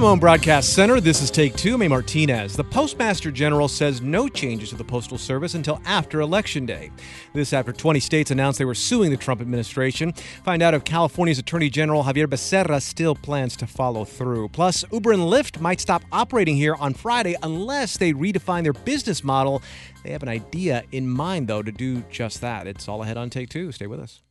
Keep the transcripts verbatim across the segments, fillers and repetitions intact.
Moan Broadcast Center, this is Take Two. I'm Martinez. The Postmaster General says no changes to the Postal Service until after Election Day. This after twenty states announced they were suing the Trump administration. Find out if California's Attorney General Xavier Becerra still plans to follow through. Plus, Uber and Lyft might stop operating here on Friday unless they redefine their business model. They have an idea in mind, though, to do just that. It's all ahead on Take Two. Stay with us.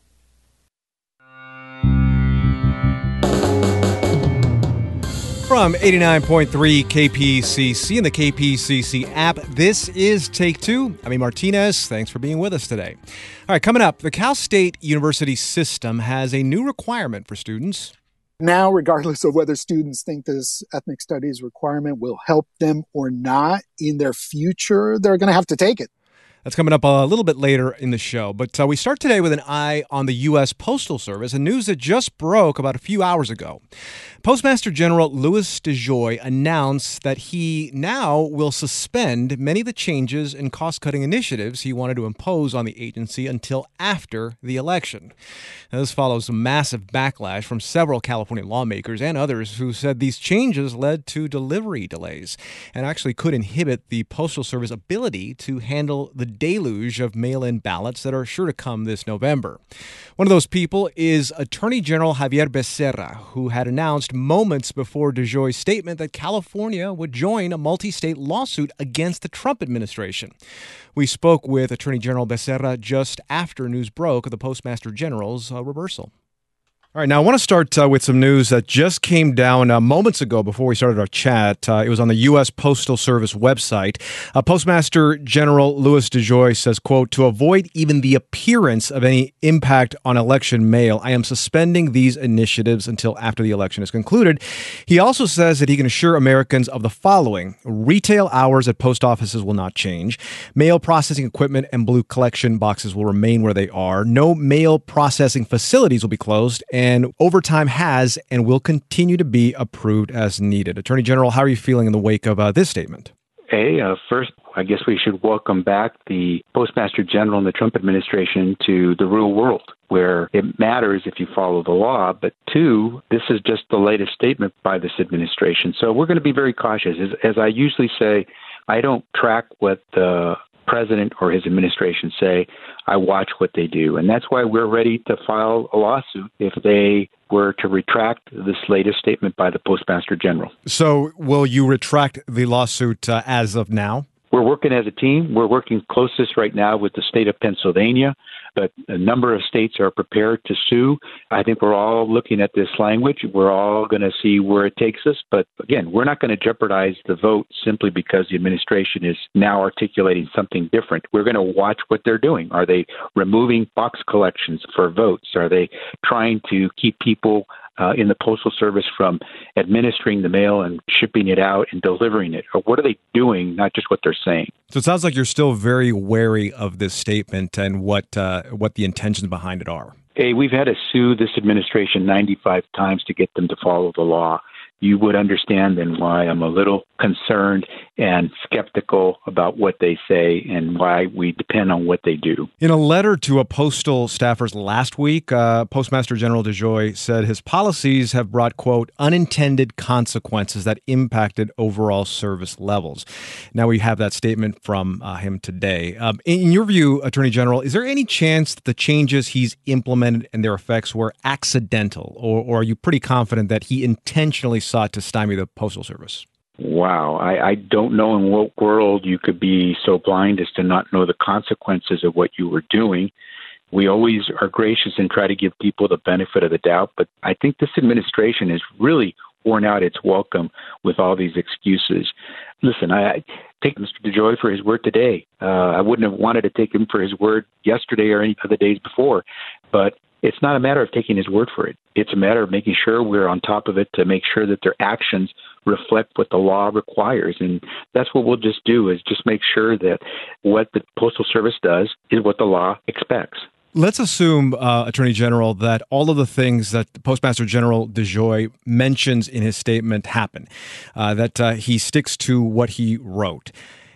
From eighty-nine point three K P C C and the K P C C app, this is Take Two. I'm Martinez. Thanks for being with us today. All right, coming up, the Cal State University system has a new requirement for students. Now, regardless of whether students think this ethnic studies requirement will help them or not in their future, they're going to have to take it. That's coming up a little bit later in the show. But uh, we start today with an eye on the U S Postal Service, a news that just broke about a few hours ago. Postmaster General Louis DeJoy announced that he now will suspend many of the changes and cost-cutting initiatives he wanted to impose on the agency until after the election. Now, this follows a massive backlash from several California lawmakers and others who said these changes led to delivery delays and actually could inhibit the Postal Service ability to handle the deluge of mail-in ballots that are sure to come this November. One of those people is Attorney General Xavier Becerra, who had announced moments before DeJoy's statement that California would join a multi-state lawsuit against the Trump administration. We spoke with Attorney General Becerra just after news broke of the Postmaster General's uh, reversal. All right, now I want to start uh, with some news that just came down uh, moments ago before we started our chat. Uh, it was on the U S Postal Service website. Uh, Postmaster General Louis DeJoy says, quote, "To avoid even the appearance of any impact on election mail, I am suspending these initiatives until after the election is concluded." He also says that he can assure Americans of the following. Retail hours at post offices will not change. Mail processing equipment and blue collection boxes will remain where they are. No mail processing facilities will be closed. And overtime has and will continue to be approved as needed. Attorney General, how are you feeling in the wake of uh, this statement? Hey, uh, first, I guess we should welcome back the Postmaster General and the Trump administration to the real world, where it matters if you follow the law. But two, this is just the latest statement by this administration. So we're going to be very cautious. As, as I usually say, I don't track what the president or his administration say. I watch what they do. And that's why we're ready to file a lawsuit if they were to retract this latest statement by the Postmaster General. So will you retract the lawsuit uh, as of now? We're working as a team. We're working closest right now with the state of Pennsylvania, but a number of states are prepared to sue. I think we're all looking at this language. We're all going to see where it takes us. But again, we're not going to jeopardize the vote simply because the administration is now articulating something different. We're going to watch what they're doing. Are they removing box collections for votes? Are they trying to keep people Uh, in the Postal Service from administering the mail and shipping it out and delivering it? Or what are they doing, not just what they're saying? So it sounds like you're still very wary of this statement and what uh, what the intentions behind it are. Hey, we've had to sue this administration ninety-five times to get them to follow the law. You would understand then why I'm a little concerned and skeptical about what they say and why we depend on what they do. In a letter to a postal staffers last week, uh, Postmaster General DeJoy said his policies have brought, quote, unintended consequences that impacted overall service levels. Now we have that statement from uh, him today. Um, in your view, Attorney General, is there any chance that the changes he's implemented and their effects were accidental, or, or are you pretty confident that he intentionally sought to stymie the Postal Service? Wow. I, I don't know in what world you could be so blind as to not know the consequences of what you were doing. We always are gracious and try to give people the benefit of the doubt, but I think this administration has really worn out its welcome with all these excuses. Listen, I, I take Mister DeJoy for his word today. Uh, I wouldn't have wanted to take him for his word yesterday or any of the days before, but it's not a matter of taking his word for it. It's a matter of making sure we're on top of it to make sure that their actions reflect what the law requires. And that's what we'll just do, is just make sure that what the Postal Service does is what the law expects. Let's assume, uh, Attorney General, that all of the things that Postmaster General DeJoy mentions in his statement happen, uh, that uh, he sticks to what he wrote.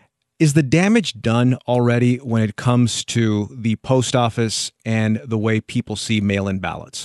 Is the damage done already when it comes to the post office and the way people see mail-in ballots?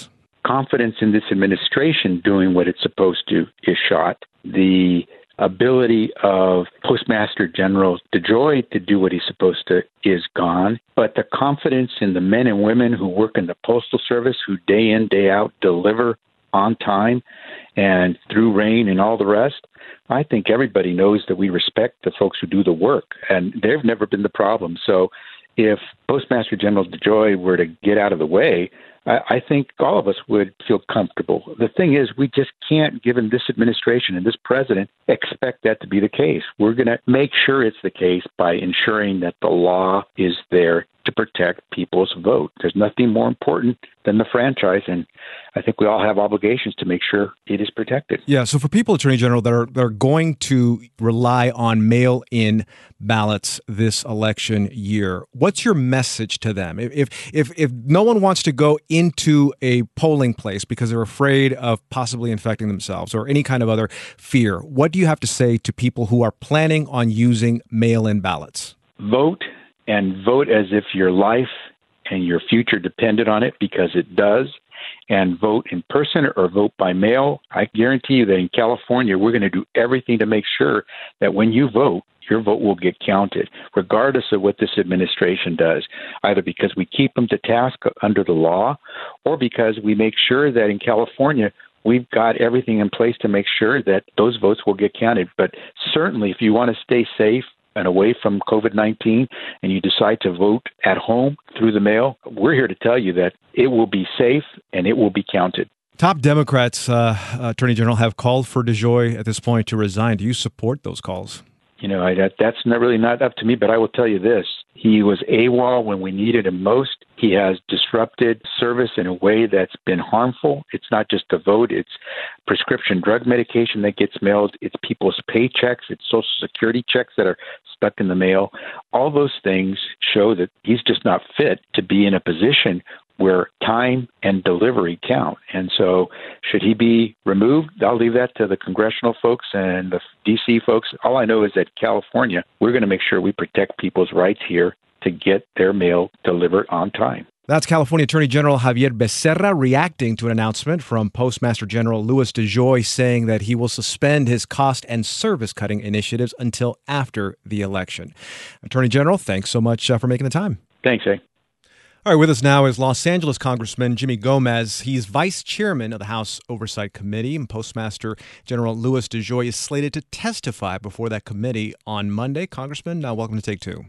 confidence in this administration doing what it's supposed to is shot. The ability of Postmaster General DeJoy to do what he's supposed to is gone. But the confidence in the men and women who work in the Postal Service, who day in, day out deliver on time and through rain and all the rest, I think everybody knows that we respect the folks who do the work, and they've never been the problem. So if Postmaster General DeJoy were to get out of the way, I think all of us would feel comfortable. The thing is, we just can't, given this administration and this president, expect that to be the case. We're going to make sure it's the case by ensuring that the law is there to protect people's vote. There's nothing more important than the franchise, and I think we all have obligations to make sure it is protected. Yeah, so for people, Attorney General, that are, that are going to rely on mail-in ballots this election year, what's your message to them? If, if, if no one wants to go into a polling place because they're afraid of possibly infecting themselves or any kind of other fear, what do you have to say to people who are planning on using mail-in ballots? Vote, and vote as if your life and your future depended on it, because it does. And vote in person or vote by mail. I guarantee you that in California, we're going to do everything to make sure that when you vote, your vote will get counted, regardless of what this administration does, either because we keep them to task under the law or because we make sure that in California, we've got everything in place to make sure that those votes will get counted. But certainly, if you want to stay safe and away from COVID nineteen, and you decide to vote at home through the mail, we're here to tell you that it will be safe and it will be counted. Top Democrats, uh, Attorney General, have called for DeJoy at this point to resign. Do you support those calls? You know, I, that, that's not really not up to me, but I will tell you this. He was AWOL when we needed him most. He has disrupted service in a way that's been harmful. It's not just a vote. It's prescription drug medication that gets mailed. It's people's paychecks. It's Social Security checks that are stuck in the mail. All those things show that he's just not fit to be in a position where time and delivery count. And so should he be removed? I'll leave that to the congressional folks and the D C folks. All I know is that California, we're going to make sure we protect people's rights here to get their mail delivered on time. That's California Attorney General Xavier Becerra reacting to an announcement from Postmaster General Louis DeJoy saying that he will suspend his cost and service cutting initiatives until after the election. Attorney General, thanks so much uh, for making the time. Thanks, eh? All right, with us now is Los Angeles Congressman Jimmy Gomez. He's vice chairman of the House Oversight Committee, and Postmaster General Louis DeJoy is slated to testify before that committee on Monday. Congressman, uh, welcome to Take Two.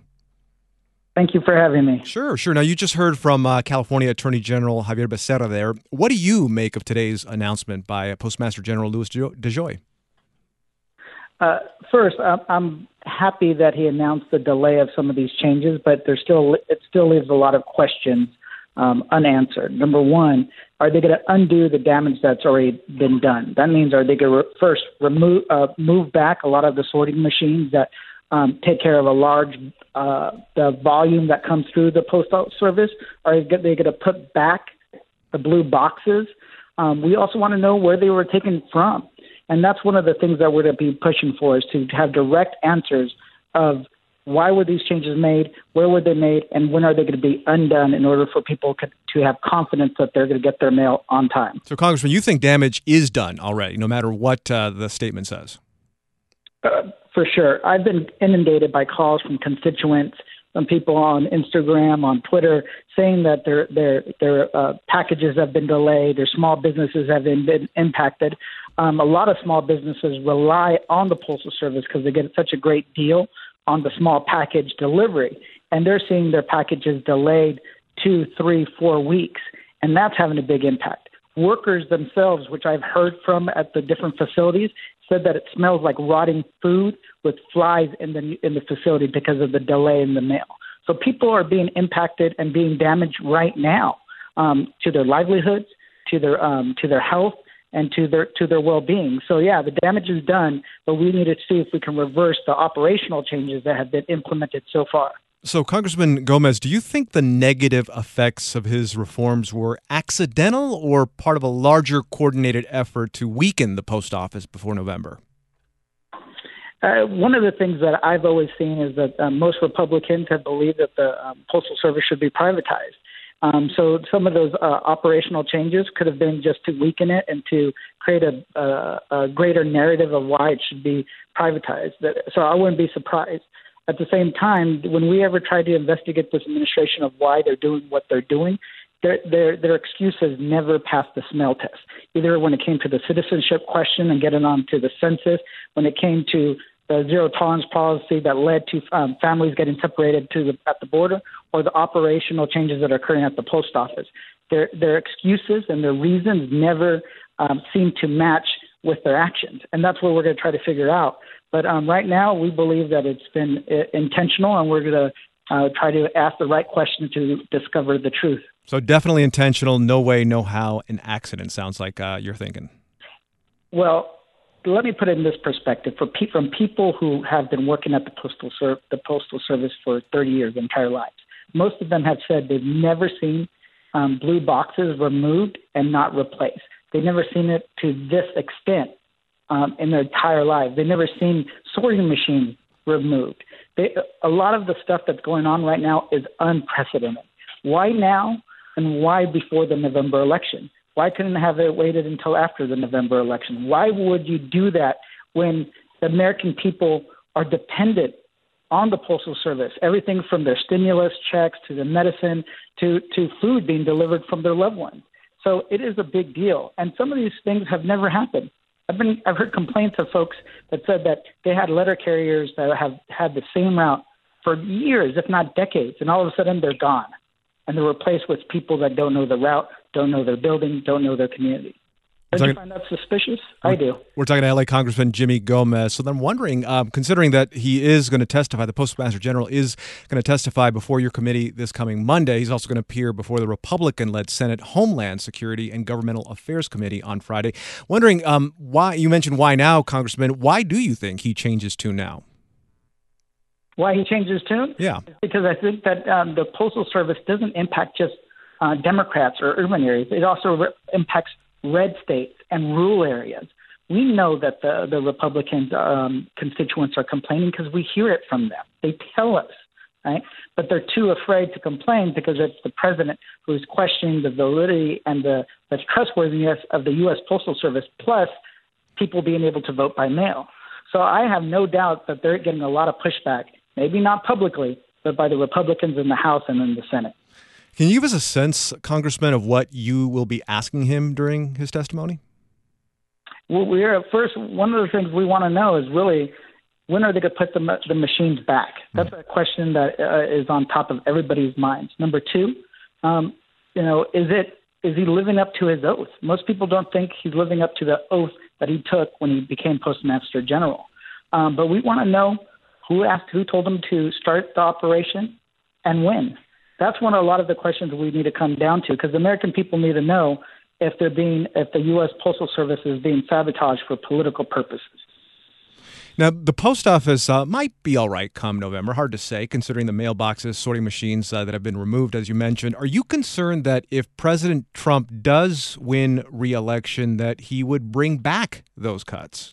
Thank you for having me. Sure, sure. Now, you just heard from uh, California Attorney General Xavier Becerra there. What do you make of today's announcement by uh, Postmaster General Louis DeJoy? Uh, first, I'm happy that he announced the delay of some of these changes, but there's still it still leaves a lot of questions um, unanswered. Number one, are they going to undo the damage that's already been done? That means, are they going to re- first remove uh, move back a lot of the sorting machines that um, take care of a large uh, the volume that comes through the postal service? Are they going to put back the blue boxes? Um, we also want to know where they were taken from. And that's one of the things that we're going to be pushing for, is to have direct answers of why were these changes made, where were they made, and when are they going to be undone in order for people to have confidence that they're going to get their mail on time. So, Congressman, you think damage is done already, no matter what uh, the statement says? Uh, for sure. I've been inundated by calls from constituents, from people on Instagram, on Twitter, saying that their their their uh, packages have been delayed, their small businesses have been, been impacted. Um, a lot of small businesses rely on the Postal Service because they get such a great deal on the small package delivery, and they're seeing their packages delayed two, three, four weeks, and that's having a big impact. Workers themselves, which I've heard from at the different facilities, said that it smells like rotting food with flies in the in the facility because of the delay in the mail. So people are being impacted and being damaged right now um, to their livelihoods, to their um, to their health, and to their to their well-being. So, yeah, the damage is done, but we need to see if we can reverse the operational changes that have been implemented so far. So, Congressman Gomez, do you think the negative effects of his reforms were accidental or part of a larger coordinated effort to weaken the post office before November? Uh, one of the things that I've always seen is that uh, most Republicans have believed that the um, Postal Service should be privatized. Um, so some of those uh, operational changes could have been just to weaken it and to create a, a, a greater narrative of why it should be privatized. So I wouldn't be surprised. At the same time, when we ever try to investigate this administration of why they're doing what they're doing, their, their, their excuses never passed the smell test. Either when it came to the citizenship question and getting on to the census, when it came to the zero tolerance policy that led to um, families getting separated to the, at the border, or the operational changes that are occurring at the post office. Their, their excuses and their reasons never um, seem to match with their actions. And that's what we're going to try to figure out. But um, right now, we believe that it's been uh, intentional, and we're going to uh, try to ask the right question to discover the truth. So definitely intentional, no way, no how, an accident, sounds like uh, you're thinking. Well, let me put it in this perspective. For pe- from people who have been working at the postal ser- the postal service for thirty years, their entire lives, most of them have said they've never seen um, blue boxes removed and not replaced. They've never seen it to this extent um, in their entire lives. They've never seen sorting machines removed. They, a lot of the stuff that's going on right now is unprecedented. Why now, and why before the November election? Why couldn't they have it waited until after the November election? Why would you do that when the American people are dependent on the Postal Service, everything from their stimulus checks to the medicine to, to food being delivered from their loved ones? So it is a big deal. And some of these things have never happened. I've been I've heard complaints of folks that said that they had letter carriers that have had the same route for years, if not decades, and all of a sudden they're gone. And they're replaced with people that don't know the route, don't know their building, don't know their community. Don't you find that suspicious? I do. We're talking to L A Congressman Jimmy Gomez. So then I'm wondering, um, considering that he is going to testify, the Postmaster General is going to testify before your committee this coming Monday. He's also going to appear before the Republican-led Senate Homeland Security and Governmental Affairs Committee on Friday. Wondering um, why, you mentioned why now, Congressman, why do you think he changes tune now? Why he changed his tune? Yeah. Because I think that um, the Postal Service doesn't impact just uh, Democrats or urban areas. It also re- impacts red states and rural areas. We know that the, the Republican um, constituents are complaining because we hear it from them. They tell us, right? But they're too afraid to complain because it's the president who's questioning the validity and the, the trustworthiness of the U S Postal Service, plus people being able to vote by mail. So I have no doubt that they're getting a lot of pushback, maybe not publicly, but by the Republicans in the House and in the Senate. Can you give us a sense, Congressman, of what you will be asking him during his testimony? Well, we're first, one of the things we want to know is really, when are they going to put the, the machines back? That's mm-hmm. a question that uh, is on top of everybody's minds. Number two, um, you know, is it is he living up to his oath? Most people don't think he's living up to the oath that he took when he became Postmaster General. Um, but we want to know who asked, who told him to start the operation and when. That's one of a lot of the questions we need to come down to, because the American people need to know if they're being, if the U S Postal Service is being sabotaged for political purposes. Now, the post office uh, might be all right come November. Hard to say, considering the mailboxes, sorting machines uh, that have been removed, as you mentioned. Are you concerned that if President Trump does win re-election, that he would bring back those cuts?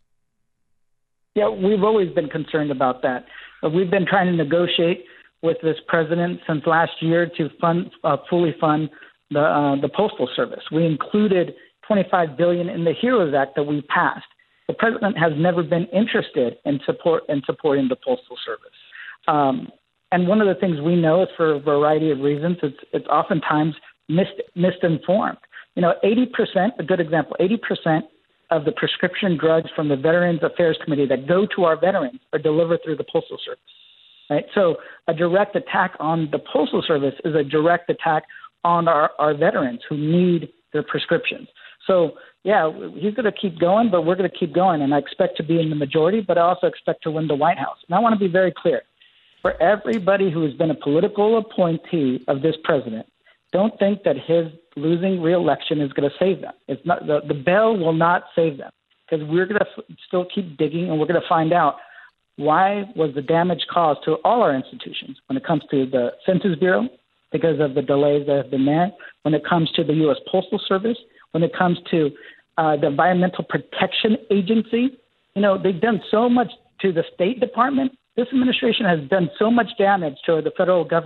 Yeah, we've always been concerned about that. Uh, we've been trying to negotiate with this president since last year to fund, uh, fully fund the uh, the Postal Service. We included twenty-five billion dollars in the HEROES Act that we passed. The president has never been interested in support in supporting the Postal Service. Um, and one of the things we know is, for a variety of reasons, it's it's oftentimes mis- misinformed. You know, eighty percent, a good example, eighty percent of the prescription drugs from the Veterans Affairs Committee that go to our veterans are delivered through the Postal Service. Right? So a direct attack on the Postal Service is a direct attack on our, our veterans who need their prescriptions. So, yeah, he's going to keep going, but we're going to keep going. And I expect to be in the majority, but I also expect to win the White House. And I want to be very clear. For everybody who has been a political appointee of this president, don't think that his losing re-election is going to save them. It's not, the, the bell will not save them, because we're going to f- still keep digging, and we're going to find out why was the damage caused to all our institutions when it comes to the Census Bureau, because of the delays that have been there, when it comes to the U S Postal Service, when it comes to uh, the Environmental Protection Agency. You know, they've done so much to the State Department. This administration has done so much damage to the federal government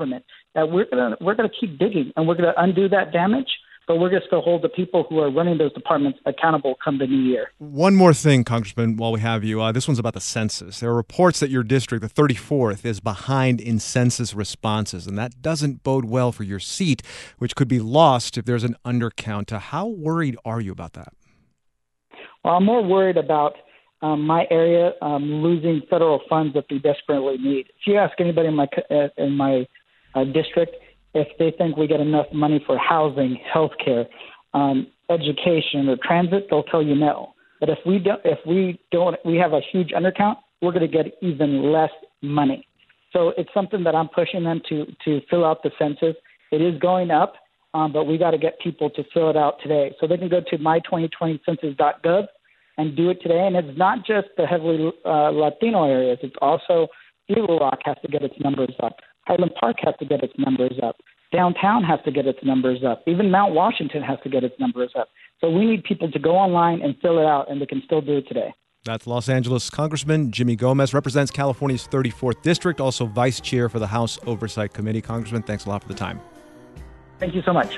that we're gonna we're gonna keep digging and we're gonna undo that damage. But we're just going to hold the people who are running those departments accountable come the new year. One more thing, Congressman, while we have you. Uh, this one's about the census. There are reports that your district, the thirty-fourth, is behind in census responses, and that doesn't bode well for your seat, which could be lost if there's an undercount. Uh, how worried are you about that? Well, I'm more worried about um, my area um, losing federal funds that they desperately need. If you ask anybody in my, uh, in my uh, district, if they think we get enough money for housing, healthcare, um, education, or transit, they'll tell you no. But if we don't, if we don't, we have a huge undercount, we're going to get even less money. So it's something that I'm pushing them to to fill out the census. It is going up, um, but we got to get people to fill it out today. So they can go to my twenty twenty census dot gov and do it today. And it's not just the heavily uh, Latino areas. It's also Eagle Rock has to get its numbers up. Highland Park has to get its numbers up. Downtown has to get its numbers up. Even Mount Washington has to get its numbers up. So we need people to go online and fill it out, and they can still do it today. That's Los Angeles Congressman Jimmy Gomez, represents California's thirty-fourth District, also Vice Chair for the House Oversight Committee. Congressman, thanks a lot for the time. Thank you so much.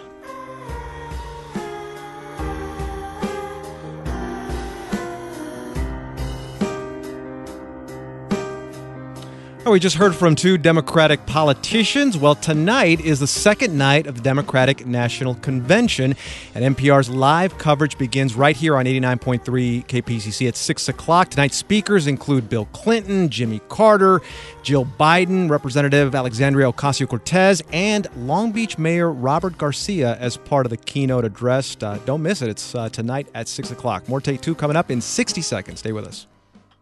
Oh, we just heard from two Democratic politicians. Well, tonight is the second night of the Democratic National Convention, and N P R's live coverage begins right here on eighty-nine point three K P C C at six o'clock. Tonight's speakers include Bill Clinton, Jimmy Carter, Jill Biden, Representative Alexandria Ocasio-Cortez, and Long Beach Mayor Robert Garcia as part of the keynote address. Uh, don't miss it. It's uh, tonight at six o'clock. More Take Two coming up in sixty seconds. Stay with us.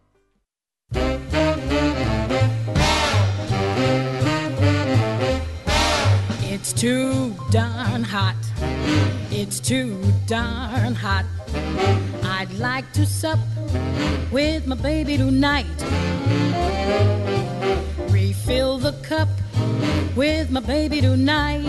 It's too darn hot. It's too darn hot. I'd like to sup with my baby tonight. Refill the cup with my baby tonight.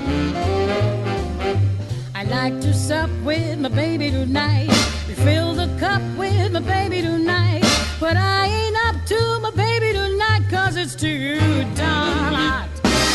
I'd like to sup with my baby tonight. Refill the cup with my baby tonight. But I ain't up to my baby tonight, 'cause it's too darn hot.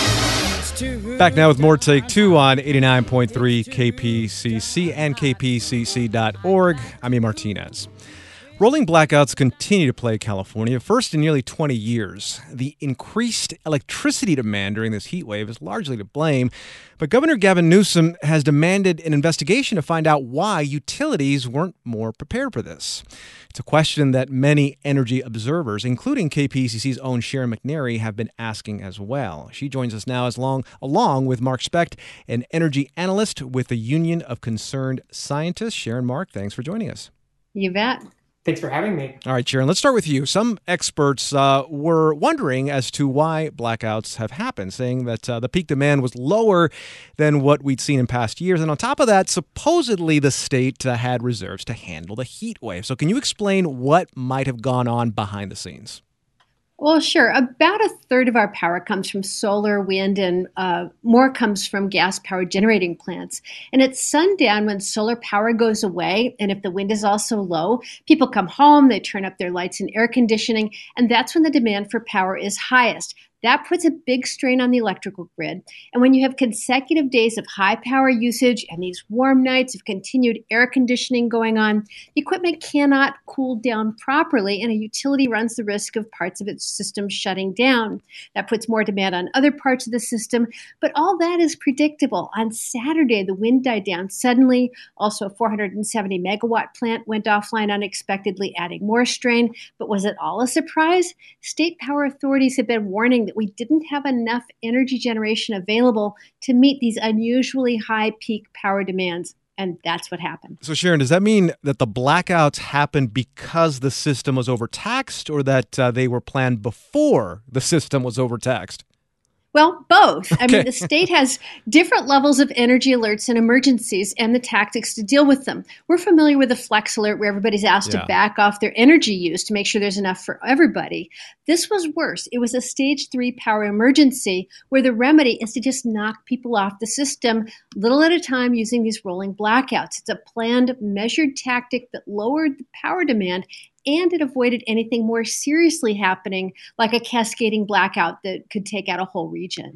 Back now with more Take Two on eighty-nine point three K P C C and K P C C dot org. I'm Ian Martinez. Rolling blackouts continue to plague California, first in nearly twenty years. The increased electricity demand during this heat wave is largely to blame, but Governor Gavin Newsom has demanded an investigation to find out why utilities weren't more prepared for this. It's a question that many energy observers, including K P C C's own Sharon McNary, have been asking as well. She joins us now as long, along with Mark Specht, an energy analyst with the Union of Concerned Scientists. Sharon, Mark, thanks for joining us. You bet. Thanks for having me. All right, Sharon, let's start with you. Some experts uh, were wondering as to why blackouts have happened, saying that uh, the peak demand was lower than what we'd seen in past years. And on top of that, supposedly the state uh, had reserves to handle the heat wave. So can you explain what might have gone on behind the scenes? Well, sure. About a third of our power comes from solar, wind, and uh, more comes from gas-powered generating plants. And at sundown, when solar power goes away, and if the wind is also low, people come home, they turn up their lights and air conditioning, and that's when the demand for power is highest. That puts a big strain on the electrical grid. And when you have consecutive days of high power usage and these warm nights of continued air conditioning going on, the equipment cannot cool down properly, and a utility runs the risk of parts of its system shutting down. That puts more demand on other parts of the system, but all that is predictable. On Saturday, the wind died down suddenly. Also, a four hundred seventy megawatt plant went offline unexpectedly, adding more strain. But was it all a surprise? State power authorities have been warning that we didn't have enough energy generation available to meet these unusually high peak power demands. And that's what happened. So, Sharon, does that mean that the blackouts happened because the system was overtaxed, or that uh, they were planned before the system was overtaxed? Well, both. Okay. I mean, the state has different levels of energy alerts and emergencies and the tactics to deal with them. We're familiar with the flex alert, where everybody's asked Yeah. to back off their energy use to make sure there's enough for everybody. This was worse. It was a stage three power emergency, where the remedy is to just knock people off the system little at a time using these rolling blackouts. It's a planned, measured tactic that lowered the power demand, and it avoided anything more seriously happening, like a cascading blackout that could take out a whole region.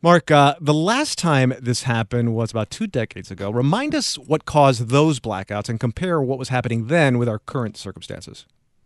Mark, uh, the last time this happened was about two decades ago. Remind us what caused those blackouts and compare what was happening then with our current circumstances.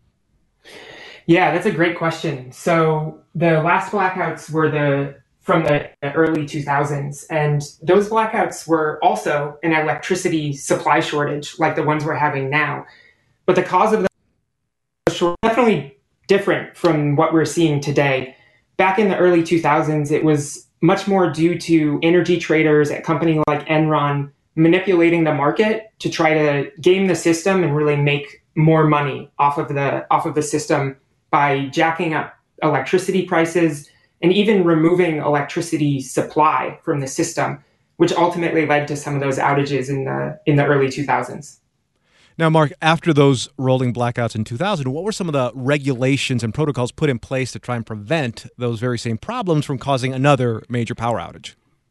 Yeah, that's a great question. So the last blackouts were the from the early two thousands, and those blackouts were also an electricity supply shortage like the ones we're having now. But the cause of the shortage is definitely different from what we're seeing today. Back in the early two thousands, it was much more due to energy traders at a company like Enron manipulating the market to try to game the system and really make more money off of the off of the system by jacking up electricity prices and even removing electricity supply from the system, which ultimately led to some of those outages in the in the early two thousands. Now, Mark, after those rolling blackouts in two thousand, what were some of the regulations and protocols put in place to try and prevent those very same problems from causing another major power outage?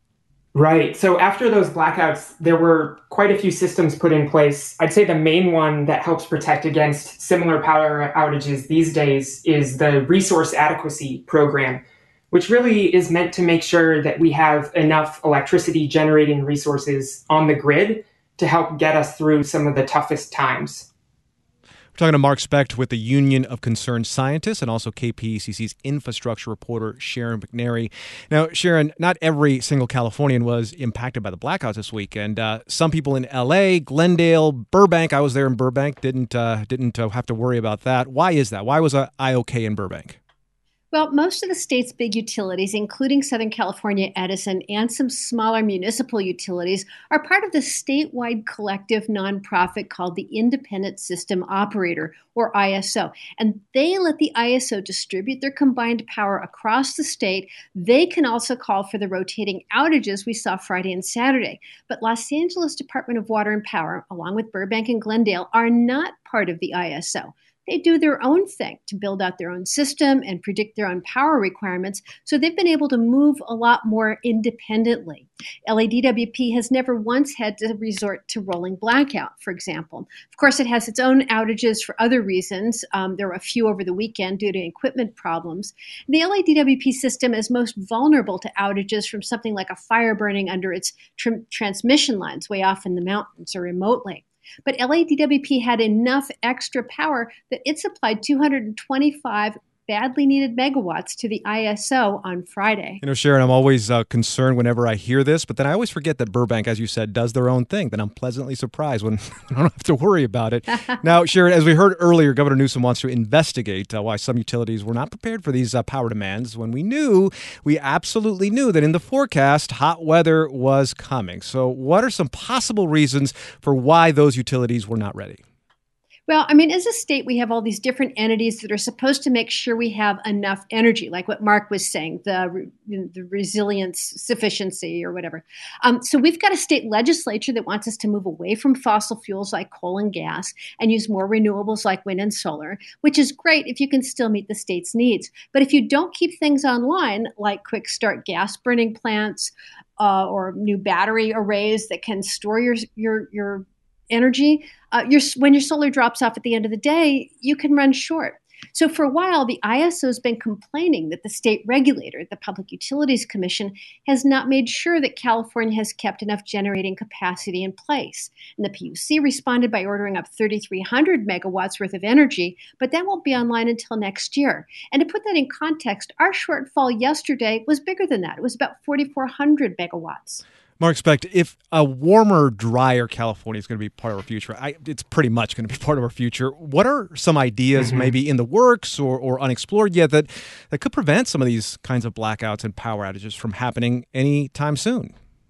Right. So after those blackouts, there were quite a few systems put in place. I'd say the main one that helps protect against similar power outages these days is the Resource Adequacy Program, which really is meant to make sure that we have enough electricity generating resources on the grid to help get us through some of the toughest times. We're talking to Mark Specht with the Union of Concerned Scientists and also K P E C C's infrastructure reporter, Sharon McNary. Now, Sharon, not every single Californian was impacted by the blackouts this weekend. Uh, some people in L A, Glendale, Burbank, I was there in Burbank, didn't uh, didn't uh, have to worry about that. Why is that? Why was uh, I okay in Burbank? Well, most of the state's big utilities, including Southern California Edison and some smaller municipal utilities, are part of the statewide collective nonprofit called the Independent System Operator, or I S O. And they let the I S O distribute their combined power across the state. They can also call for the rotating outages we saw Friday and Saturday. But Los Angeles Department of Water and Power, along with Burbank and Glendale, are not part of the I S O. They do their own thing to build out their own system and predict their own power requirements, so they've been able to move a lot more independently. L A D W P has never once had to resort to rolling blackout, for example. Of course, it has its own outages for other reasons. Um, there were a few over the weekend due to equipment problems. The L A D W P system is most vulnerable to outages from something like a fire burning under its tr- transmission lines way off in the mountains or remotely. But L A D W P had enough extra power that it supplied two hundred twenty-five badly needed megawatts to the I S O on Friday. You know, Sharon, I'm always uh, concerned whenever I hear this, but then I always forget that Burbank, as you said, does their own thing. Then I'm pleasantly surprised when I don't have to worry about it. Now, Sharon, as we heard earlier, Governor Newsom wants to investigate uh, why some utilities were not prepared for these uh, power demands when we knew, we absolutely knew that in the forecast, hot weather was coming. So what are some possible reasons for why those utilities were not ready? Well, I mean, as a state, we have all these different entities that are supposed to make sure we have enough energy, like what Mark was saying, the, the resilience, sufficiency, or whatever. Um, so we've got a state legislature that wants us to move away from fossil fuels like coal and gas and use more renewables like wind and solar, which is great if you can still meet the state's needs. But if you don't keep things online, like quick start gas burning plants uh, or new battery arrays that can store your your your energy, uh, your, when your solar drops off at the end of the day, you can run short. So for a while, the I S O has been complaining that the state regulator, the Public Utilities Commission, has not made sure that California has kept enough generating capacity in place. And the P U C responded by ordering up thirty-three hundred megawatts worth of energy, but that won't be online until next year. And to put that in context, our shortfall yesterday was bigger than that. It was about forty-four hundred megawatts. Mark Specht, if a warmer, drier California is going to be part of our future, I, it's pretty much going to be part of our future. What are some ideas mm-hmm. maybe in the works or, or unexplored yet that, that could prevent some of these kinds of blackouts and power outages from happening anytime soon?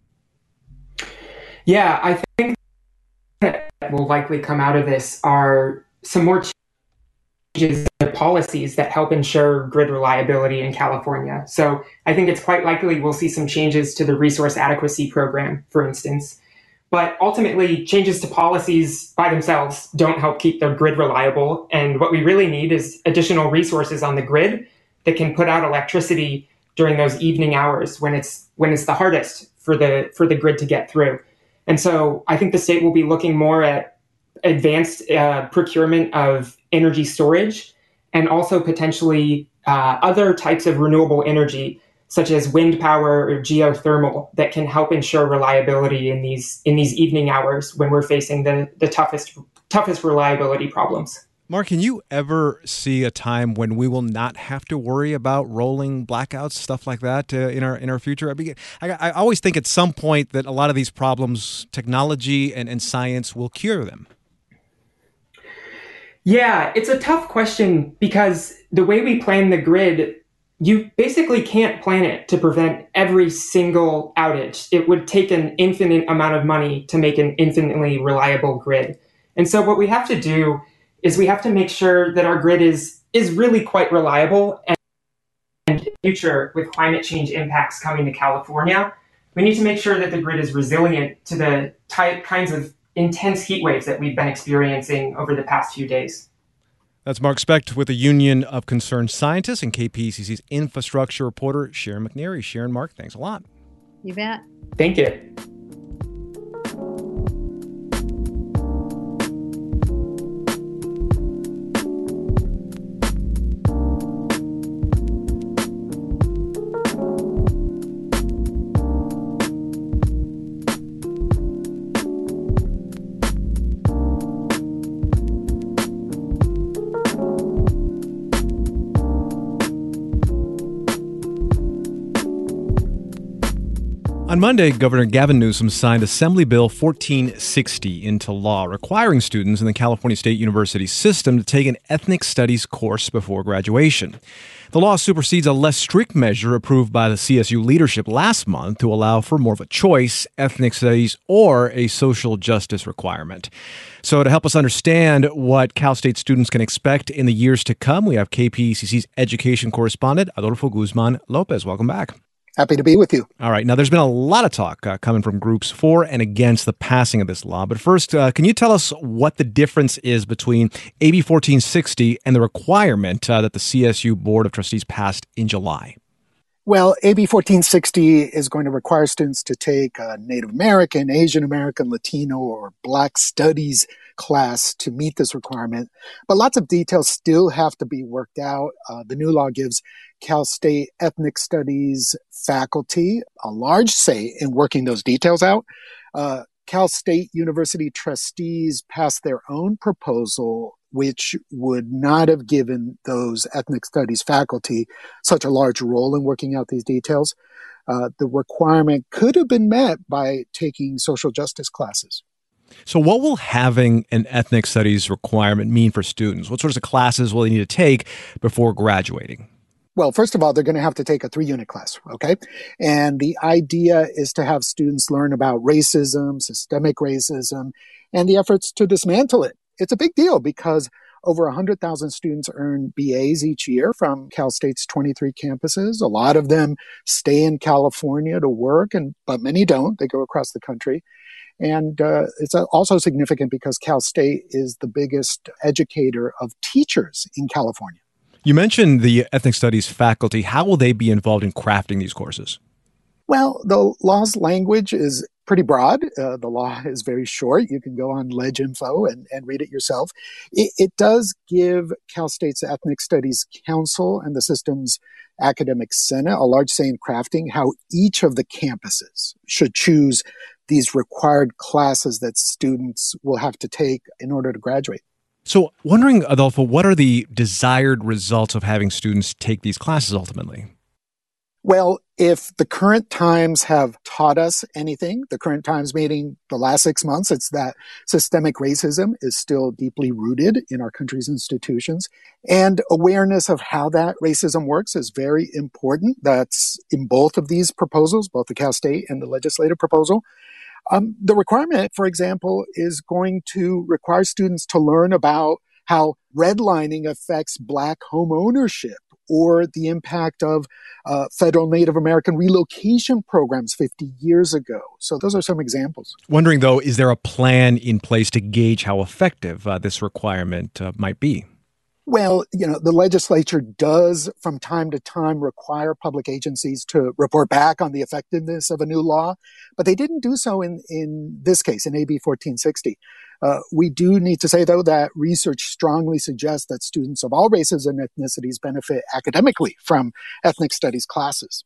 Yeah, I think that will likely come out of this are some more changes to policies that help ensure grid reliability in California. So I think it's quite likely we'll see some changes to the Resource Adequacy Program, for instance. But ultimately, changes to policies by themselves don't help keep the grid reliable. And what we really need is additional resources on the grid that can put out electricity during those evening hours when it's when it's the hardest for the for the grid to get through. And so I think the state will be looking more at advanced uh, procurement of energy storage and also potentially uh, other types of renewable energy such as wind power or geothermal, that can help ensure reliability in these in these evening hours when we're facing the, the toughest toughest reliability problems. Mark, can you ever see a time when we will not have to worry about rolling blackouts, stuff like that, uh, in our in our future? I, mean, I, I always think at some point that a lot of these problems, technology and, and science will cure them. Yeah, it's a tough question because the way we plan the grid, you basically can't plan it to prevent every single outage. It would take an infinite amount of money to make an infinitely reliable grid. And so what we have to do is we have to make sure that our grid is is really quite reliable. And in the future, with climate change impacts coming to California, we need to make sure that the grid is resilient to the type kinds of intense heat waves that we've been experiencing over the past few days. That's Mark Specht with the Union of Concerned Scientists and K P E C C's infrastructure reporter, Sharon McNeary. Sharon, Mark, thanks a lot. You bet. Thank you. On Monday, Governor Gavin Newsom signed Assembly Bill fourteen sixty into law, requiring students in the California State University system to take an ethnic studies course before graduation. The law supersedes a less strict measure approved by the C S U leadership last month to allow for more of a choice, ethnic studies, or a social justice requirement. So to help us understand what Cal State students can expect in the years to come, we have K P E C C's education correspondent, Adolfo Guzman Lopez. Welcome back. Happy to be with you. All right. Now, there's been a lot of talk uh, coming from groups for and against the passing of this law. But first, uh, can you tell us what the difference is between A B fourteen sixty and the requirement uh, that the C S U Board of Trustees passed in July? Well, A B fourteen sixty is going to require students to take a Native American, Asian American, Latino, or Black Studies class to meet this requirement. But lots of details still have to be worked out. Uh, the new law gives Cal State Ethnic Studies faculty a large say in working those details out. Uh, Cal State University trustees passed their own proposal, which would not have given those ethnic studies faculty such a large role in working out these details. Uh, the requirement could have been met by taking social justice classes. So what will having an ethnic studies requirement mean for students? What sorts of classes will they need to take before graduating? Well, first of all, they're going to have to take a three-unit class, okay? And the idea is to have students learn about racism, systemic racism, and the efforts to dismantle it. It's a big deal because over one hundred thousand students earn B As each year from Cal State's twenty-three campuses. A lot of them stay in California to work, and but many don't. They go across the country. And uh, it's also significant because Cal State is the biggest educator of teachers in California. You mentioned the ethnic studies faculty. How will they be involved in crafting these courses? Well, the law's language is pretty broad. Uh, the law is very short. You can go on LegInfo and, and read it yourself. It, it does give Cal State's Ethnic Studies Council and the system's academic senate a large say in crafting how each of the campuses should choose these required classes that students will have to take in order to graduate. So wondering, Adolfo, what are the desired results of having students take these classes ultimately? Well, if the current times have taught us anything, the current times meaning the last six months, it's that systemic racism is still deeply rooted in our country's institutions. And awareness of how that racism works is very important. That's in both of these proposals, both the Cal State and the legislative proposal. Um, the requirement, for example, is going to require students to learn about how redlining affects Black home ownership or the impact of uh, federal Native American relocation programs fifty years ago. So those are some examples. Wondering, though, is there a plan in place to gauge how effective uh, this requirement uh, might be? Well, you know, the legislature does from time to time require public agencies to report back on the effectiveness of a new law, but they didn't do so in, in this case, in A B fourteen sixty. Uh, we do need to say, though, that research strongly suggests that students of all races and ethnicities benefit academically from ethnic studies classes.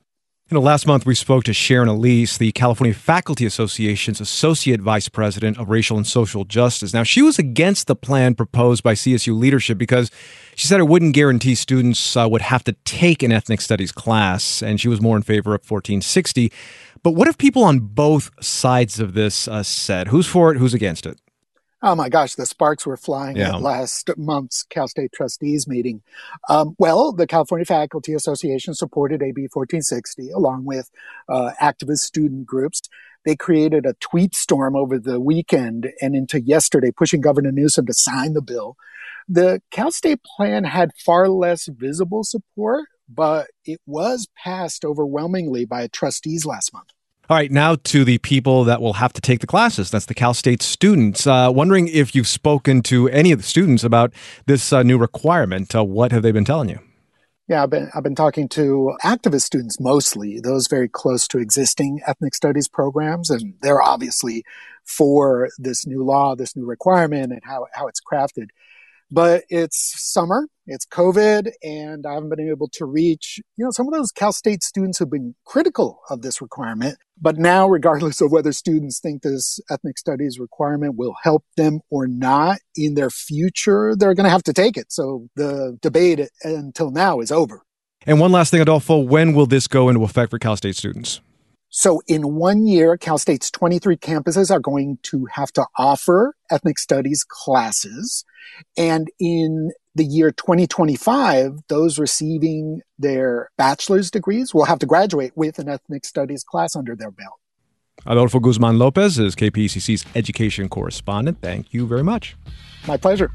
You know, last month we spoke to Sharon Elise, the California Faculty Association's Associate Vice President of Racial and Social Justice. Now, she was against the plan proposed by C S U leadership because she said it wouldn't guarantee students uh, would have to take an ethnic studies class, and she was more in favor of fourteen sixty. But what have people on both sides of this uh, said? Who's for it? Who's against it? Oh my gosh, the sparks were flying Yeah. at last month's Cal State Trustees meeting. Um, well, the California Faculty Association supported A B fourteen sixty along with uh, activist student groups. They created a tweet storm over the weekend and into yesterday, pushing Governor Newsom to sign the bill. The Cal State plan had far less visible support, but it was passed overwhelmingly by trustees last month. All right, now to the people that will have to take the classes. That's the Cal State students. Uh, wondering if you've spoken to any of the students about this uh, new requirement. Uh, what have they been telling you? Yeah, I've been I've been talking to activist students mostly, those very close to existing ethnic studies programs, and they're obviously for this new law, this new requirement, and how how it's crafted. But it's summer, it's COVID, and I haven't been able to reach, you know, some of those Cal State students who've been critical of this requirement. But now, regardless of whether students think this ethnic studies requirement will help them or not in their future, they're going to have to take it. So the debate until now is over. And one last thing, Adolfo, when will this go into effect for Cal State students? So in one year, Cal State's twenty-three campuses are going to have to offer ethnic studies classes. And in the year twenty twenty-five, those receiving their bachelor's degrees will have to graduate with an ethnic studies class under their belt. Adolfo Guzman Lopez is K P E C C's education correspondent. Thank you very much. My pleasure.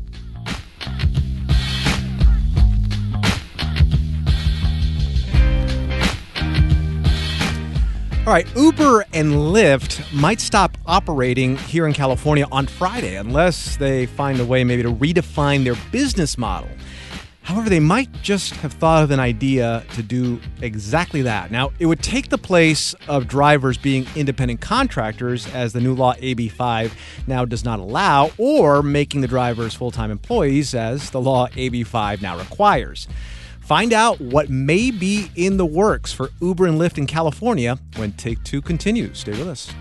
All right, Uber and Lyft might stop operating here in California on Friday unless they find a way maybe to redefine their business model. However, they might just have thought of an idea to do exactly that. Now, it would take the place of drivers being independent contractors, as the new law A B five now does not allow, or making the drivers full-time employees, as the law A B five now requires. Find out what may be in the works for Uber and Lyft in California when Take Two continues. Stay with us.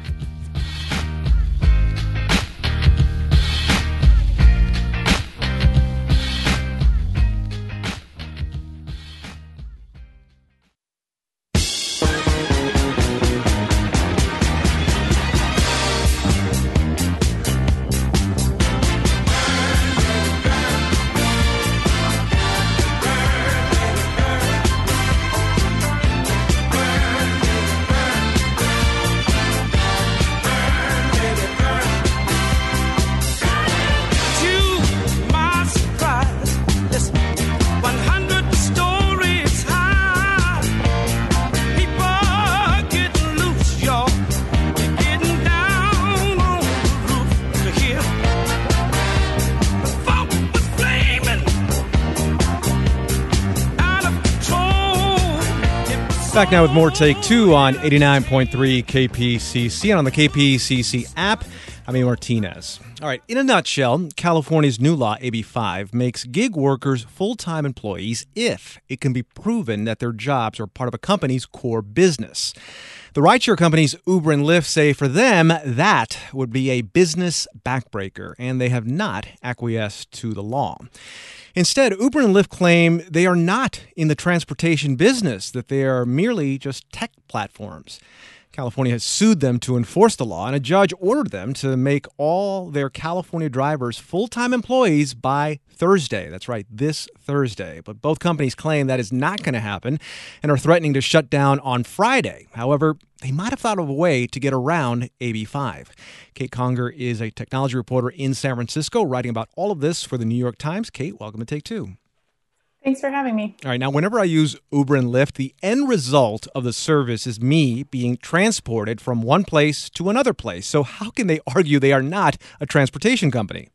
Back now with more Take Two on eighty-nine point three K P C C and on the K P C C app. I'm A. Martinez. All right, in a nutshell, California's new law, A B five, makes gig workers full-time employees if it can be proven that their jobs are part of a company's core business. The rideshare companies Uber and Lyft say for them that would be a business backbreaker, and they have not acquiesced to the law. Instead, Uber and Lyft claim they are not in the transportation business, that they are merely just tech platforms. California has sued them to enforce the law, and a judge ordered them to make all their California drivers full-time employees by Thursday. That's right, this Thursday. But both companies claim that is not going to happen and are threatening to shut down on Friday. However, they might have thought of a way to get around A B five. Kate Conger is a technology reporter in San Francisco, writing about all of this for the New York Times. Kate, welcome to Take Two. Thanks for having me. All right, now whenever I use Uber and Lyft, the end result of the service is me being transported from one place to another place. So how can they argue they are not a transportation company?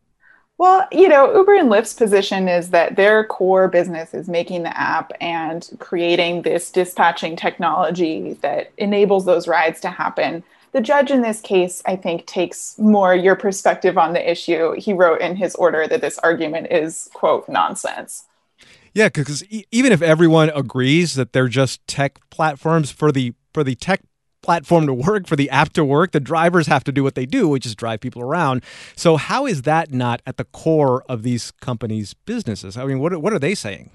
Well, you know, Uber and Lyft's position is that their core business is making the app and creating this dispatching technology that enables those rides to happen. The judge in this case, I think, takes more your perspective on the issue. He wrote in his order that this argument is, quote, nonsense. Yeah, because e- even if everyone agrees that they're just tech platforms, for the for the tech platform to work, for the app to work, the drivers have to do what they do, which is drive people around. So how is that not at the core of these companies' businesses? I mean, what what are they saying?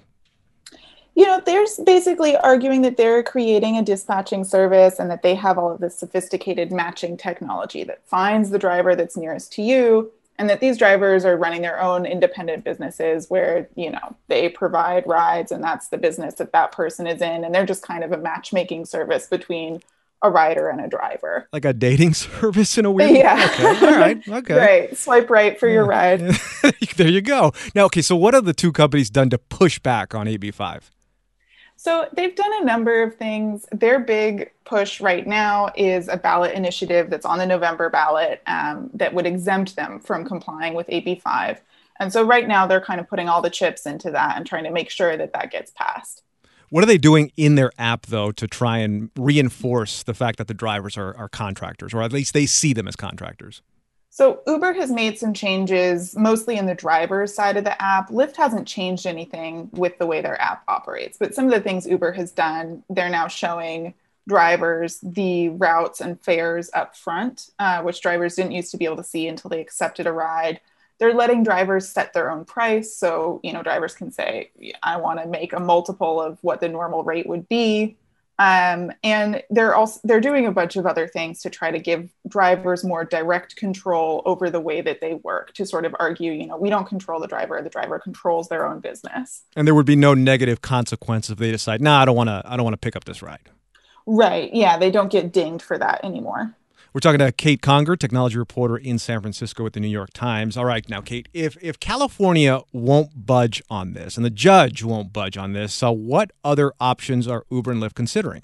You know, they're basically arguing that they're creating a dispatching service and that they have all of this sophisticated matching technology that finds the driver that's nearest to you, and that these drivers are running their own independent businesses where, you know, they provide rides and that's the business that that person is in. And they're just kind of a matchmaking service between a rider and a driver. Like a dating service in a weird Yeah. way? Okay. All right. Okay. Right. Swipe right for your ride. There you go. Now, okay, so what have the two companies done to push back on A B five? So they've done a number of things. Their big push right now is a ballot initiative that's on the November ballot um, that would exempt them from complying with A B five. And so right now they're kind of putting all the chips into that and trying to make sure that that gets passed. What are they doing in their app, though, to try and reinforce the fact that the drivers are, are contractors, or at least they see them as contractors? So Uber has made some changes, mostly in the driver's side of the app. Lyft hasn't changed anything with the way their app operates. But some of the things Uber has done, they're now showing drivers the routes and fares up front, uh, which drivers didn't used to be able to see until they accepted a ride. They're letting drivers set their own price. So, you know, drivers can say, I want to make a multiple of what the normal rate would be. Um, and they're also they're doing a bunch of other things to try to give drivers more direct control over the way that they work, to sort of argue, you know, we don't control the driver, the driver controls their own business. And there would be no negative consequence if they decide, no, nah, I don't want to I don't want to pick up this ride. Right. Yeah, they don't get dinged for that anymore. We're talking to Kate Conger, technology reporter in San Francisco with the New York Times. All right, now, Kate, if if California won't budge on this and the judge won't budge on this, so what other options are Uber and Lyft considering?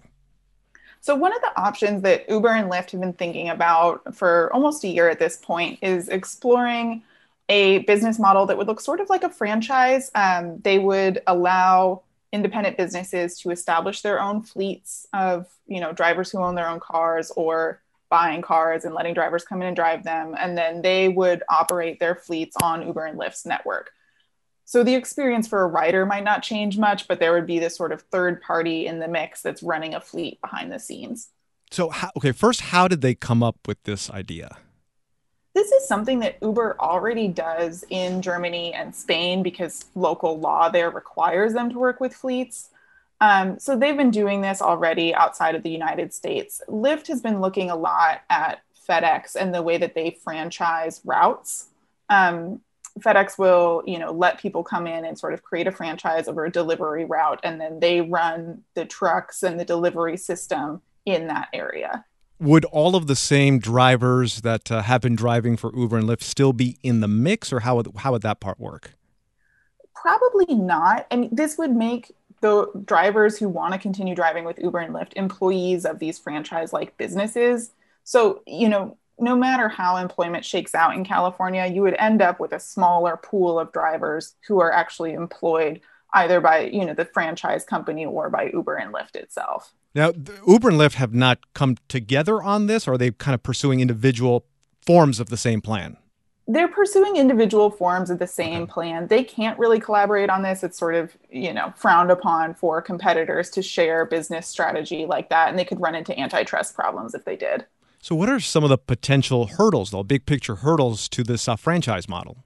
So one of the options that Uber and Lyft have been thinking about for almost a year at this point is exploring a business model that would look sort of like a franchise. Um, they would allow independent businesses to establish their own fleets of, you know, drivers who own their own cars or buying cars and letting drivers come in and drive them. And then they would operate their fleets on Uber and Lyft's network. So the experience for a rider might not change much, but there would be this sort of third party in the mix that's running a fleet behind the scenes. So, how, okay, first, how did they come up with this idea? This is something that Uber already does in Germany and Spain because local law there requires them to work with fleets. Um, so they've been doing this already outside of the United States. Lyft has been looking a lot at FedEx and the way that they franchise routes. Um, FedEx will, you know, let people come in and sort of create a franchise over a delivery route, and then they run the trucks and the delivery system in that area. Would all of the same drivers that uh, have been driving for Uber and Lyft still be in the mix, or how would, how would that part work? Probably not. I mean, this would make the drivers who want to continue driving with Uber and Lyft employees of these franchise-like businesses. So, you know, no matter how employment shakes out in California, you would end up with a smaller pool of drivers who are actually employed either by, you know, the franchise company or by Uber and Lyft itself. Now, Uber and Lyft have not come together on this, or are they kind of pursuing individual forms of the same plan? They're pursuing individual forms of the same okay. plan. They can't really collaborate on this. It's sort of, you know, frowned upon for competitors to share business strategy like that, and they could run into antitrust problems if they did. So what are some of the potential hurdles, though, big picture hurdles to this uh, franchise model?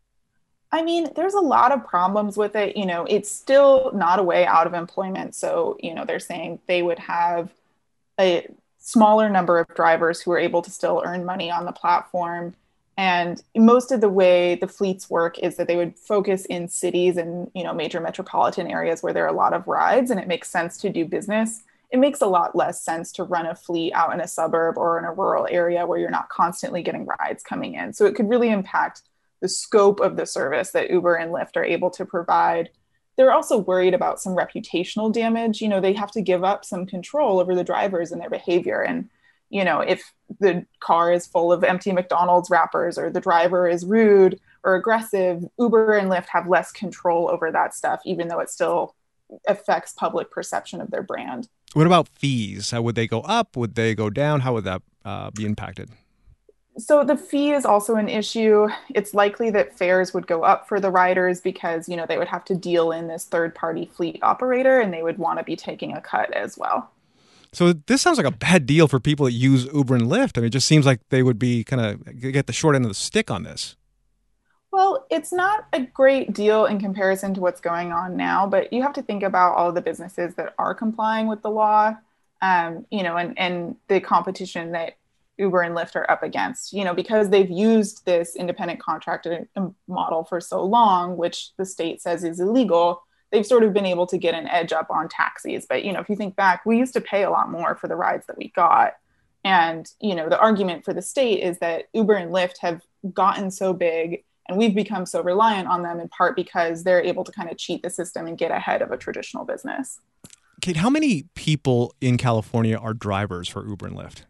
I mean, there's a lot of problems with it. You know, it's still not a way out of employment. So, you know, they're saying they would have a smaller number of drivers who are able to still earn money on the platform. And most of the way the fleets work is that they would focus in cities and, you know, major metropolitan areas where there are a lot of rides and it makes sense to do business. It makes a lot less sense to run a fleet out in a suburb or in a rural area where you're not constantly getting rides coming in. So it could really impact the scope of the service that Uber and Lyft are able to provide. They're also worried about some reputational damage. You know, they have to give up some control over the drivers and their behavior. And, you know, if the car is full of empty McDonald's wrappers or the driver is rude or aggressive, Uber and Lyft have less control over that stuff, even though it still affects public perception of their brand. What about fees? How would they go up? Would they go down? How would that uh, be impacted? So the fee is also an issue. It's likely that fares would go up for the riders because, you know, they would have to deal in this third-party fleet operator and they would want to be taking a cut as well. So this sounds like a bad deal for people that use Uber and Lyft. I mean, it just seems like they would be kind of get the short end of the stick on this. Well, it's not a great deal in comparison to what's going on now, but you have to think about all of the businesses that are complying with the law, um, you know, and, and the competition that Uber and Lyft are up against, you know, because they've used this independent contractor model for so long, which the state says is illegal. They've sort of been able to get an edge up on taxis. But, you know, if you think back, we used to pay a lot more for the rides that we got. And, you know, the argument for the state is that Uber and Lyft have gotten so big and we've become so reliant on them in part because they're able to kind of cheat the system and get ahead of a traditional business. Kate, how many people in California are drivers for Uber and Lyft?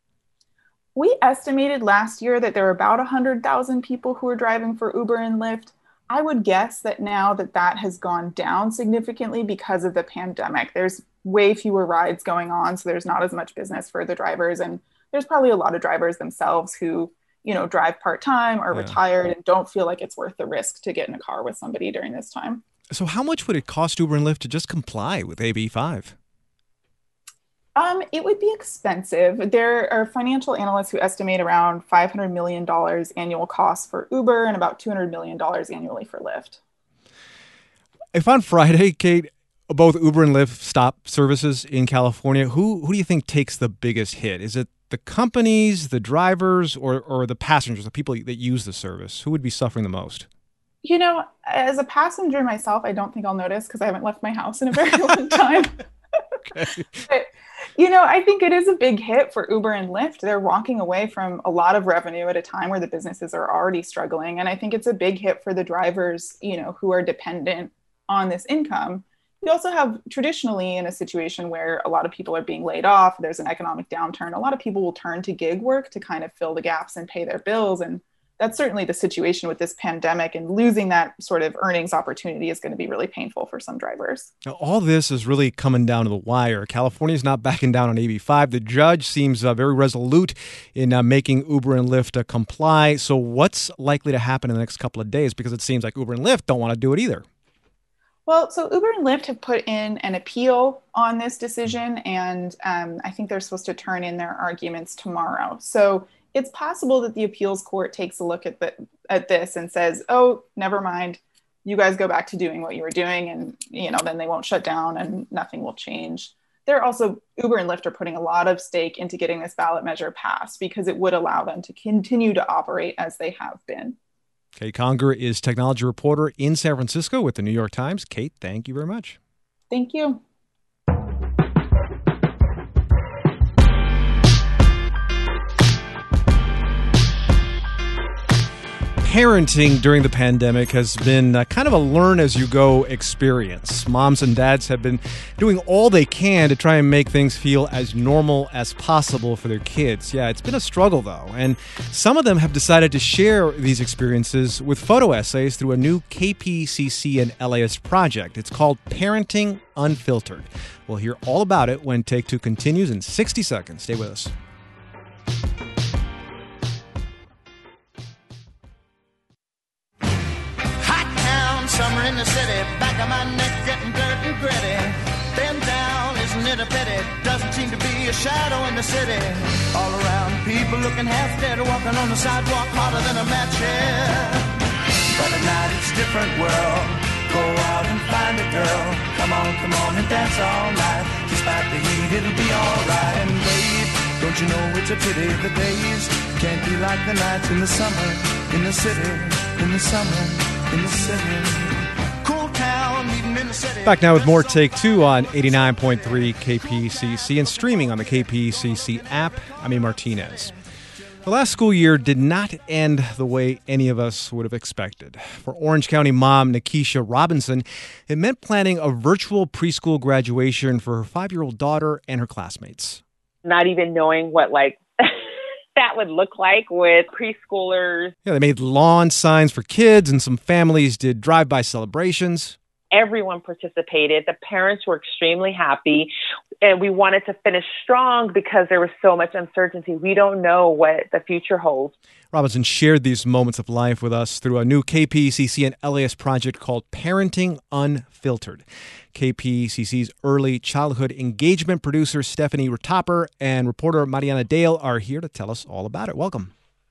We estimated last year that there were about one hundred thousand people who are driving for Uber and Lyft. I would guess that now that that has gone down significantly because of the pandemic. There's way fewer rides going on, so there's not as much business for the drivers. And there's probably a lot of drivers themselves who, you know, drive part-time or yeah. retired and don't feel like it's worth the risk to get in a car with somebody during this time. So how much would it cost Uber and Lyft to just comply with A B five? Um, it would be expensive. There are financial analysts who estimate around five hundred million dollars annual costs for Uber and about two hundred million dollars annually for Lyft. If on Friday, Kate, both Uber and Lyft stop services in California, who who do you think takes the biggest hit? Is it the companies, the drivers, or or the passengers, the people that use the service? Who would be suffering the most? You know, as a passenger myself, I don't think I'll notice because I haven't left my house in a very long time. Okay. But, you know, I think it is a big hit for Uber and Lyft. They're walking away from a lot of revenue at a time where the businesses are already struggling. And I think it's a big hit for the drivers, you know, who are dependent on this income. You also have traditionally in a situation where a lot of people are being laid off, there's an economic downturn, a lot of people will turn to gig work to kind of fill the gaps and pay their bills. And that's certainly the situation with this pandemic, and losing that sort of earnings opportunity is going to be really painful for some drivers. Now, all this is really coming down to the wire. California's not backing down on A B five. The judge seems uh, very resolute in uh, making Uber and Lyft uh, comply. So what's likely to happen in the next couple of days? Because it seems like Uber and Lyft don't want to do it either. Well, so Uber and Lyft have put in an appeal on this decision, and um, I think they're supposed to turn in their arguments tomorrow. So it's possible that the appeals court takes a look at the, at this and says, oh, never mind, you guys go back to doing what you were doing, and you know, then they won't shut down and nothing will change. They're also, Uber and Lyft are putting a lot of stake into getting this ballot measure passed because it would allow them to continue to operate as they have been. Kate Conger is technology reporter in San Francisco with the New York Times. Kate, thank you very much. Thank you. Parenting during the pandemic has been uh, kind of a learn-as-you-go experience. Moms and dads have been doing all they can to try and make things feel as normal as possible for their kids. Yeah, it's been a struggle, though, and some of them have decided to share these experiences with photo essays through a new K P C C and L A S project. It's called Parenting Unfiltered. We'll hear all about it when Take Two continues in sixty seconds. Stay with us. Summer in the city, back of my neck getting dirt and gritty. Bend down, isn't it a pity? Doesn't seem to be a shadow in the city. All around, people looking half dead, walking on the sidewalk harder than a match here. But at night it's a different world. Go out and find a girl. Come on, come on and dance all night. Despite the heat, it'll be alright. And babe, don't you know it's a pity the days can't be like the nights in the summer, in the city, in the summer, in the city. Back now with more Take Two on eighty-nine point three K P C C and streaming on the K P C C app. I'm E. Martinez. The last school year did not end the way any of us would have expected. For Orange County mom Nikisha Robinson, it meant planning a virtual preschool graduation for her five-year-old daughter and her classmates. Not even knowing what, like, that would look like with preschoolers. Yeah, they made lawn signs for kids, and some families did drive-by celebrations. Everyone participated. The parents were extremely happy, and we wanted to finish strong because there was so much uncertainty. We don't know what the future holds. Robinson shared these moments of life with us through a new K P C C and L A S project called Parenting Unfiltered. K P C C's early childhood engagement producer Stephanie Retopper and reporter Mariana Dale are here to tell us all about it. Welcome.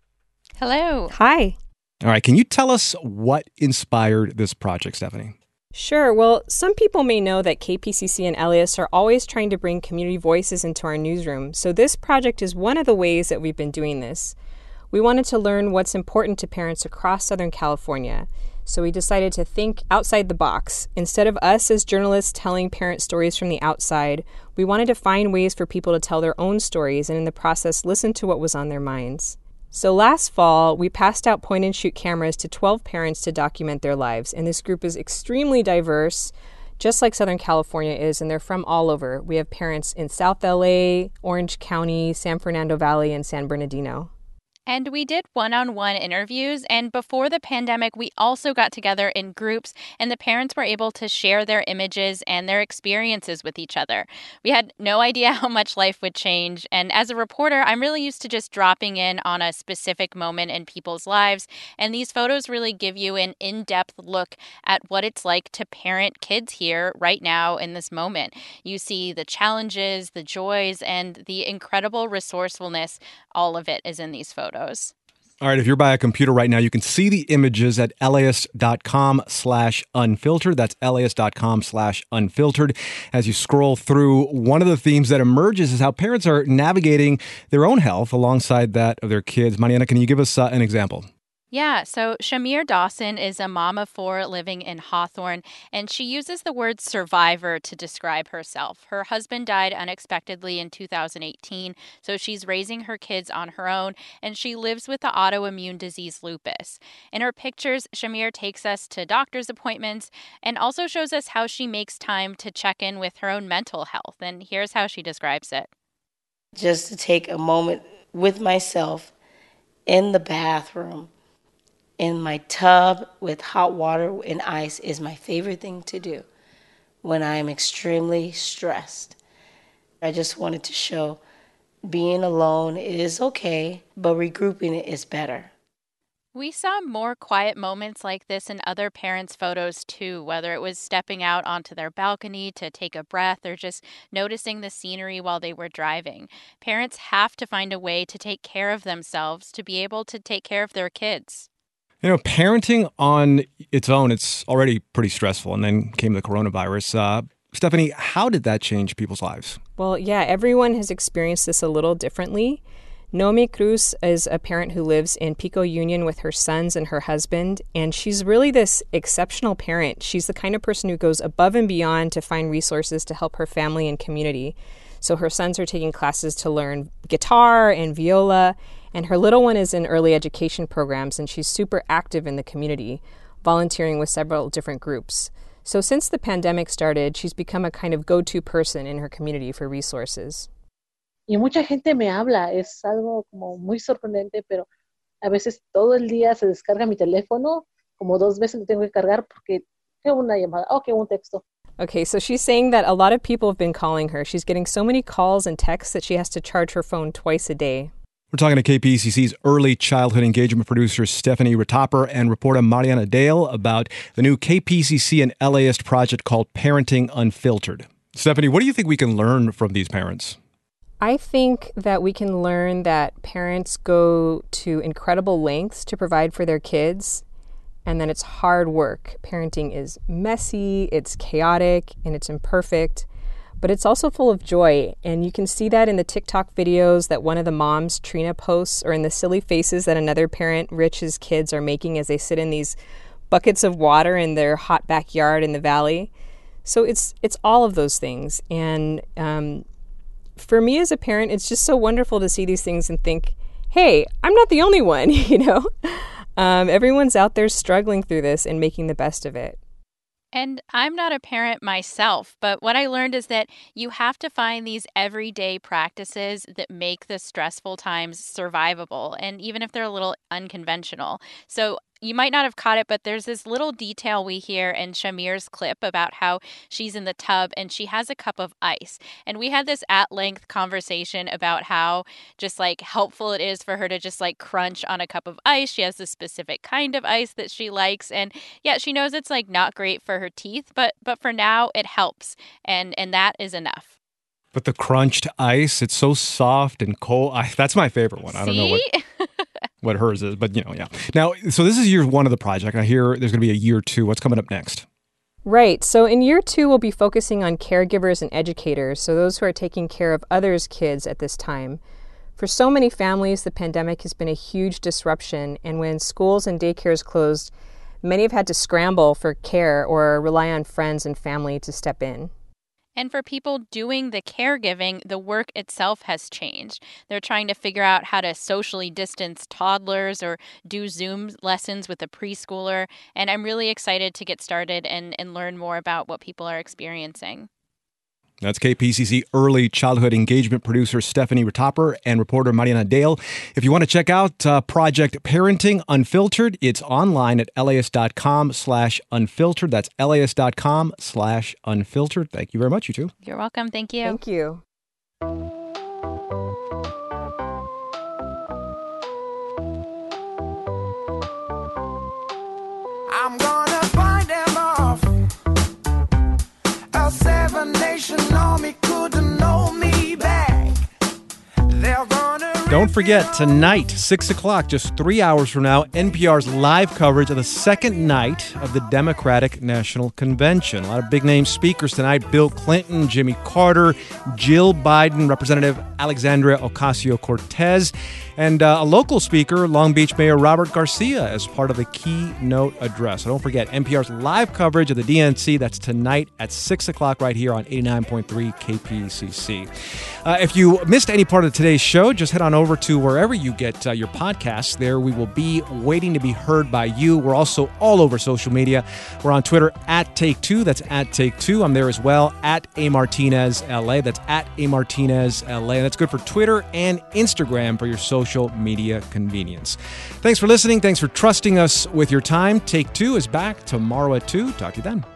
Hello. Hi. All right. Can you tell us what inspired this project, Stephanie? Sure. Well, some people may know that K P C C and L A S are always trying to bring community voices into our newsroom. So this project is one of the ways that we've been doing this. We wanted to learn what's important to parents across Southern California. So we decided to think outside the box. Instead of us as journalists telling parent stories from the outside, we wanted to find ways for people to tell their own stories and in the process listen to what was on their minds. So last fall, we passed out point-and-shoot cameras to twelve parents to document their lives. And this group is extremely diverse, just like Southern California is, and they're from all over. We have parents in South L A, Orange County, San Fernando Valley, and San Bernardino. And we did one-on-one interviews, and before the pandemic, we also got together in groups, and the parents were able to share their images and their experiences with each other. We had no idea how much life would change, and as a reporter, I'm really used to just dropping in on a specific moment in people's lives, and these photos really give you an in-depth look at what it's like to parent kids here right now in this moment. You see the challenges, the joys, and the incredible resourcefulness. All of it is in these photos. All right, if you're by a computer right now, you can see the images at las.com slash unfiltered. That's las.com slash unfiltered. As you scroll through, one of the themes that emerges is how parents are navigating their own health alongside that of their kids. Mariana, can you give us uh, an example? Yeah, so Shamir Dawson is a mom of four living in Hawthorne, and she uses the word survivor to describe herself. Her husband died unexpectedly in two thousand eighteen, so she's raising her kids on her own, and she lives with the autoimmune disease lupus. In her pictures, Shamir takes us to doctor's appointments and also shows us how she makes time to check in with her own mental health, and here's how she describes it. Just to take a moment with myself in the bathroom, in my tub with hot water and ice is my favorite thing to do when I am extremely stressed. I just wanted to show being alone is okay, but regrouping it is better. We saw more quiet moments like this in other parents' photos too, whether it was stepping out onto their balcony to take a breath or just noticing the scenery while they were driving. Parents have to find a way to take care of themselves to be able to take care of their kids. You know, parenting on its own, it's already pretty stressful. And then came the coronavirus. Uh, Stephanie, how did that change people's lives? Well, yeah, everyone has experienced this a little differently. Nomi Cruz is a parent who lives in Pico Union with her sons and her husband, and she's really this exceptional parent. She's the kind of person who goes above and beyond to find resources to help her family and community. So her sons are taking classes to learn guitar and viola, and her little one is in early education programs, and she's super active in the community, volunteering with several different groups. So since the pandemic started, she's become a kind of go-to person in her community for resources. Y mucha gente me habla, es algo como muy sorprendente, pero a veces todo el día se descarga mi teléfono, como dos veces lo tengo que cargar porque tengo una llamada, okay, un texto. Okay, so she's saying that a lot of people have been calling her. She's getting so many calls and texts that she has to charge her phone twice a day. We're talking to K P C C's early childhood engagement producer Stephanie Retopper and reporter Mariana Dale about the new K P C C and L A S project called Parenting Unfiltered. Stephanie, what do you think we can learn from these parents? I think that we can learn that parents go to incredible lengths to provide for their kids, and that it's hard work. Parenting is messy, it's chaotic, and it's imperfect, but it's also full of joy. And you can see that in the TikTok videos that one of the moms, Trina, posts, or in the silly faces that another parent, Rich's kids, are making as they sit in these buckets of water in their hot backyard in the valley. So it's it's all of those things. And um, for me as a parent, it's just so wonderful to see these things and think, hey, I'm not the only one, you know? Um, everyone's out there struggling through this and making the best of it. And I'm not a parent myself, but what I learned is that you have to find these everyday practices that make the stressful times survivable, and even if they're a little unconventional. So you might not have caught it, but there's this little detail we hear in Shamir's clip about how she's in the tub and she has a cup of ice. And we had this at-length conversation about how just like helpful it is for her to just like crunch on a cup of ice. She has this specific kind of ice that she likes. And yeah, she knows it's like not great for her teeth, but but for now it helps. And and that is enough. But the crunched ice, it's so soft and cold. I, that's my favorite one. I don't know what, what hers is, but you know, yeah. Now, so this is year one of the project. I hear there's going to be a year two. What's coming up next? Right. So in year two, we'll be focusing on caregivers and educators, so those who are taking care of others' kids at this time. For so many families, the pandemic has been a huge disruption, and when schools and daycares closed, many have had to scramble for care or rely on friends and family to step in. And for people doing the caregiving, the work itself has changed. They're trying to figure out how to socially distance toddlers or do Zoom lessons with a preschooler. And I'm really excited to get started and, and learn more about what people are experiencing. That's K P C C early childhood engagement producer Stephanie Retopper and reporter Mariana Dale. If you want to check out uh, Project Parenting Unfiltered, it's online at las.com slash unfiltered. That's las.com slash unfiltered. Thank you very much, you two. You're welcome. Thank you. Thank you. I'm gonna find them off. A seven nation army couldn't know me back. They're gonna Don't forget, tonight, six o'clock, just three hours from now, N P R's live coverage of the second night of the Democratic National Convention. A lot of big-name speakers tonight. Bill Clinton, Jimmy Carter, Jill Biden, Representative Alexandria Ocasio-Cortez, and uh, a local speaker, Long Beach Mayor Robert Garcia, as part of the keynote address. So don't forget, N P R's live coverage of the D N C. That's tonight at six o'clock right here on eighty-nine point three K P C C. Uh, if you missed any part of today's show, just head on over to wherever you get uh, your podcasts. There we will be waiting to be heard by you. We're also all over social media. We're on Twitter at Take Two. That's at Take Two. I'm there as well at A Martinez L A. That's at A Martinez L A. And that's good for Twitter and Instagram for your social media convenience. Thanks for listening. Thanks for trusting us with your time. Take Two is back tomorrow at two. Talk to you then.